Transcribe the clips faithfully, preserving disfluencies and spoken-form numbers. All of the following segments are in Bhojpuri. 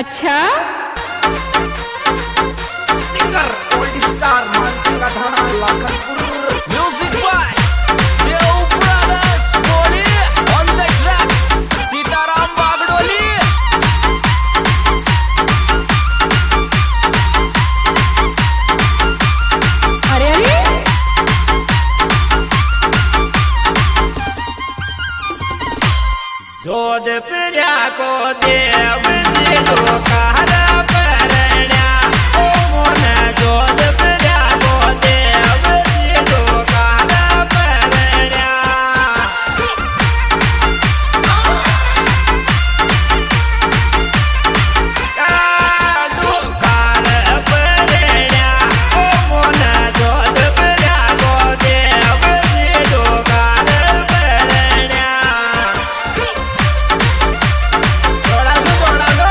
अच्छा singer gold star Mansingh Dhana Lakhanpur music by Dev brothers बोली on the track Sitaram Bagdoli. अरे अरे जोध प्रिया को देव जी लोकार परण्या ओ मोन जोध प्रिया को देव जी लोकार परण्या लोकार परण्या ओ मोन जोध प्रिया को देव जी लोकार परण्या। थोड़ा सा थोड़ा लो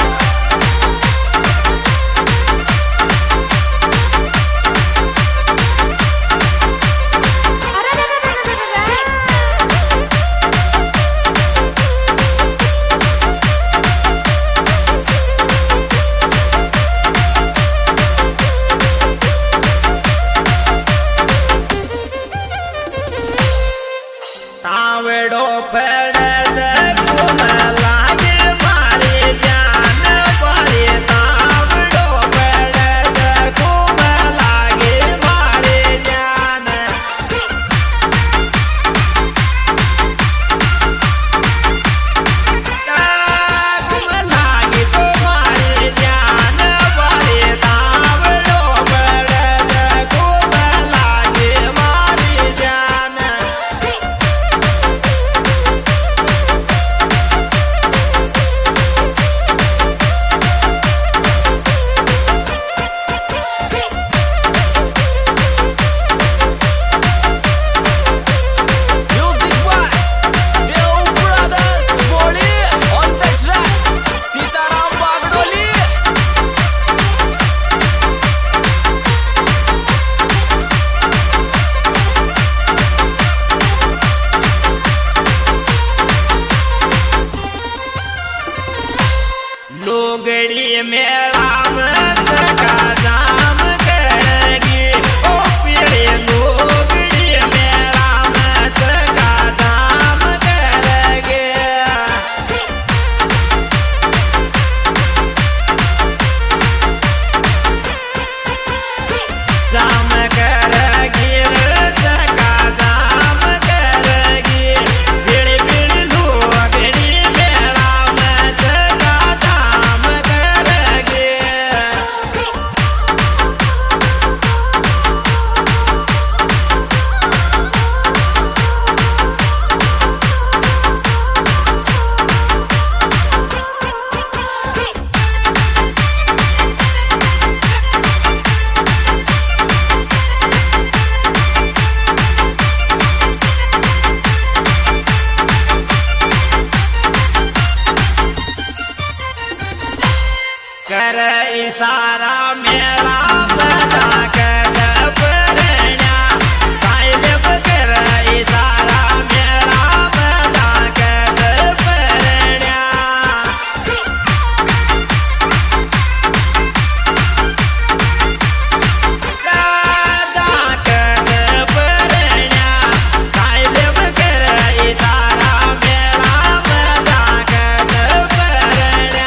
तावड़ो पड़े घूम लागे मारे जान पारे तावड़ो पड़े घूम लागे मारे जान घूम लागे तो मारे जान पारे तावड़ो पड़े घूम लागे मारे जान। म्यूजिक बाय देव ब्रदर्स बोली on the track Sitaram Bagdoli. लोगड़ी मेला में का जाम करेगी ओ पीड़े लोगड़ी मेला में का जाम करेगी। जाम करेगी का जाम करेगी पीड़े पीड़े लोगड़ी मेला में का जाम करेगी। कर इशारा मेरा बजा कर परण्या कायदेव कर इशारा मेरा बजा कर परण्या राजा कर परण्या कायदेव कर इशारा मेरा बजा कर परण्या।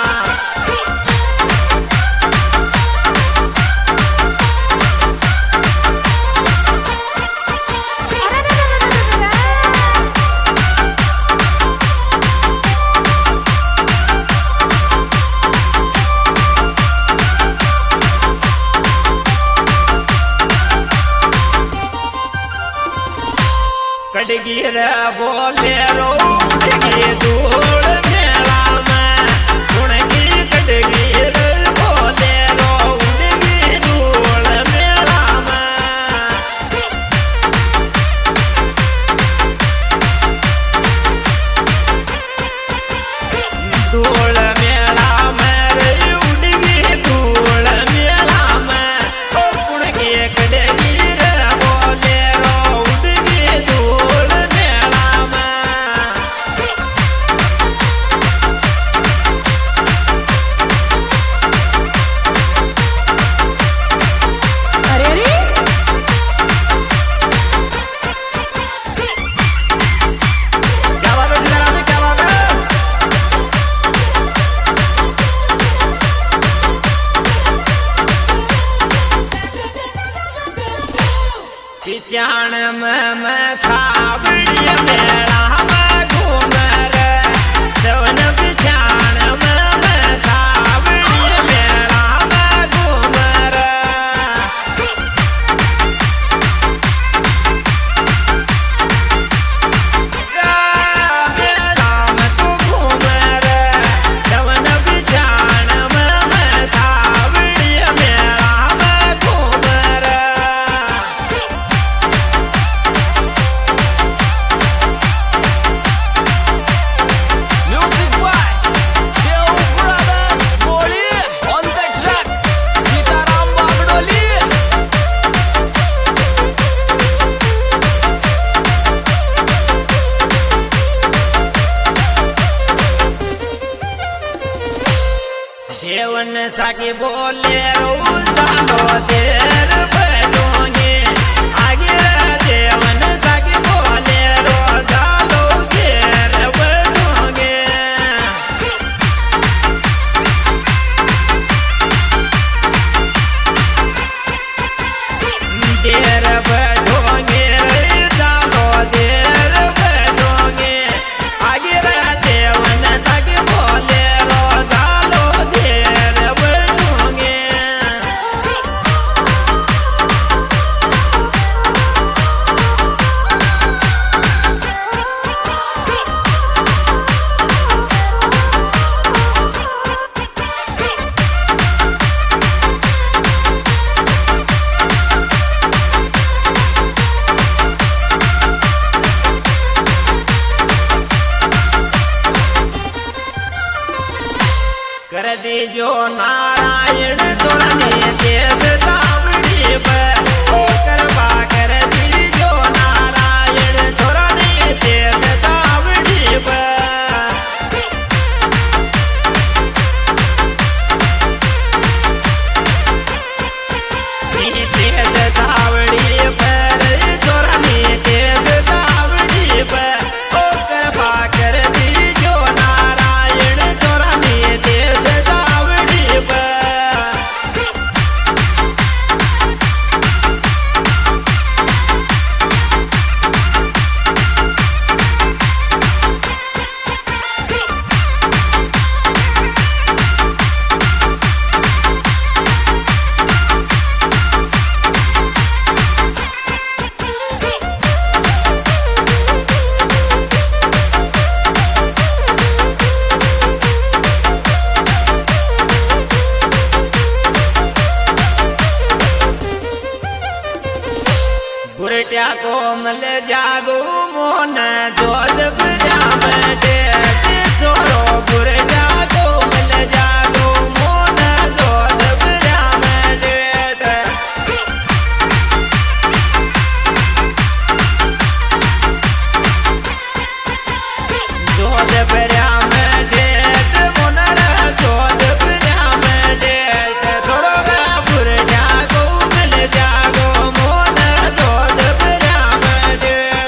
कटगिर बोले रो कटगी धूल मेला में उनकी कटगिर बोले रो उनकी धूल मेला में धूल मेला में रे उनकी धूल मेला में उनकी कटगिर बोले रो उनकी धूल मेला में। बिचाण में मैं खावड़ी मेला में घूम रे जवन बिचाण में मैं खावड़ी मेला में घूम रे मेला में तू घूम रे जवन बिचाण में मैं खावड़ी मेला में घूम रे Music by Deo Brothers Boli on the track Sitaram Bagdoli देवन साकी बोले रोज जानो देर बैठोगे आगे देवन साकी बोले रोज जानो देर बैठोगे देर बैठोगे जानो देर बैठोगे आगे देवन साकी बोले रोज जानो देर बैठोगे कर दीजो नारायण तोरने देश दावड़ी पर ओ करवा कर दीजो नारायण तोरने देश दावड़ी पर देश दावड़ी पर तोरने देश दावड़ी पर ओ करवा कर दीजो नारायण तोरने देश दावड़ी पर बुरट्या को मल जागो मोन जोध ब्याम डेट छोरो बुरट्या को मल जागो मोन जोध ब्याम डेट जोध ब्याम डेट मोनर जोध ब्याम डेट छोरो बुरट्या को मल जागो मोन जोध ब्याम डेट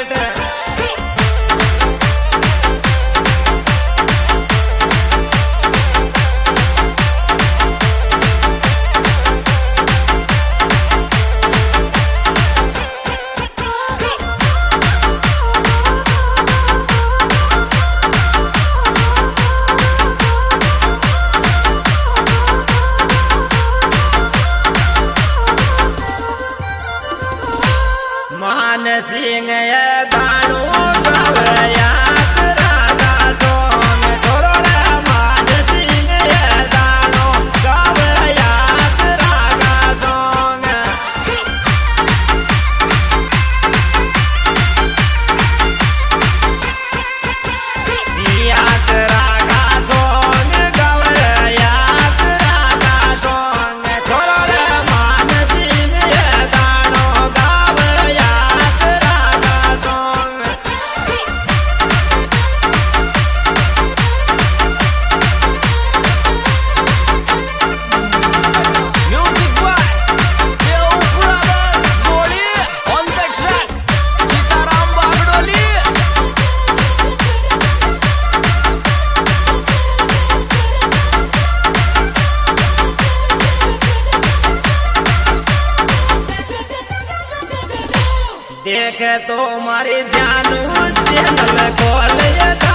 देखे तो मारी जानू चैनल खोल